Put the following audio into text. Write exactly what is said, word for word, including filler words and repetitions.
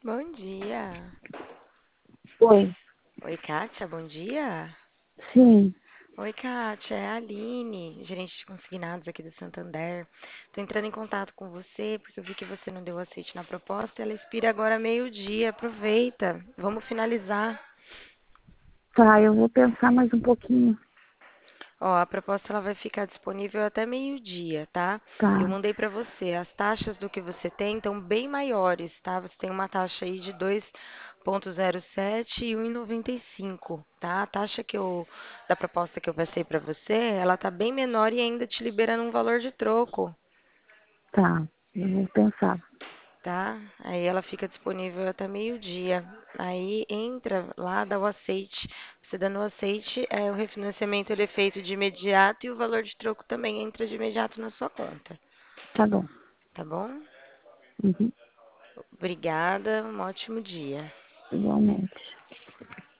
Bom dia. Oi, Oi, Kátia, bom dia. sim, Oi, Kátia, é a Aline, gerente de consignados aqui do Santander. Tô entrando em contato com você porque eu vi que você não deu aceite na proposta e ela expira agora meio-dia. Aproveita, vamos finalizar. tá, eu vou pensar mais um pouquinho, Ó, a proposta ela vai ficar disponível até meio-dia, tá? Eu tá, mandei para você. As taxas do que você tem estão bem maiores, tá? Você tem uma taxa aí de dois vírgula zero sete e um vírgula noventa e cinco, tá? A taxa que eu da proposta que eu passei para você, ela tá bem menor e ainda te liberando um valor de troco, tá, eu vou pensar, tá? Aí ela fica disponível até meio-dia. Aí entra lá, dá o aceite. Você dando o aceite, é, o refinanciamento ele é feito de imediato e o valor de troco também entra de imediato na sua conta, tá bom, tá bom? uhum, Obrigada, um ótimo dia. igualmente.